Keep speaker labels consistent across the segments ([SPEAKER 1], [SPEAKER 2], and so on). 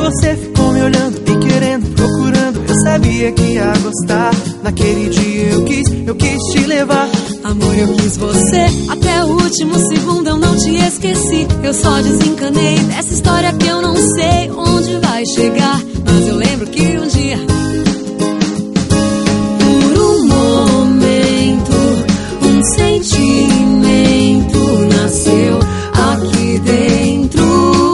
[SPEAKER 1] você ficou me olhando, me querendo, procurando. Eu sabia que ia gostar. Naquele dia eu quis te levar.
[SPEAKER 2] Amor, eu quis você até o último segundo, eu não te esqueci. Eu só desencanei dessa história que eu não sei onde vai chegar. Mas eu lembro que um dia, por um momento, um sentimento nasceu aqui dentro.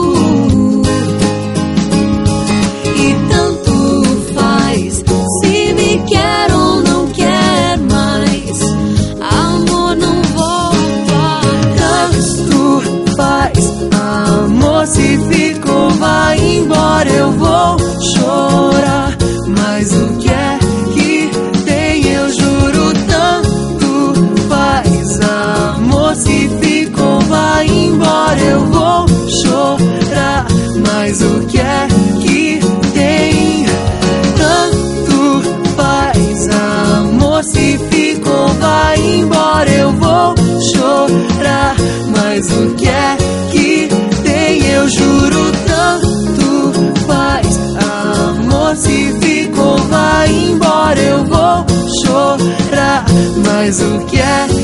[SPEAKER 2] E tanto faz se me quer ou não quer mais. Amor não volta.
[SPEAKER 1] Tanto faz, amor, se ficou, vai embora. Eu vou chorar, mas o que é que tem? Eu juro, tanto faz, amor, se ficou, vai embora. Eu vou chorar, mas o que é que tem? Tanto faz, amor, se ficou, vai embora. Eu vou chorar, mas o que é que tem? Eu juro, tanto faz, amor, se ficou, vai embora. Eu vou chorar, mas o que é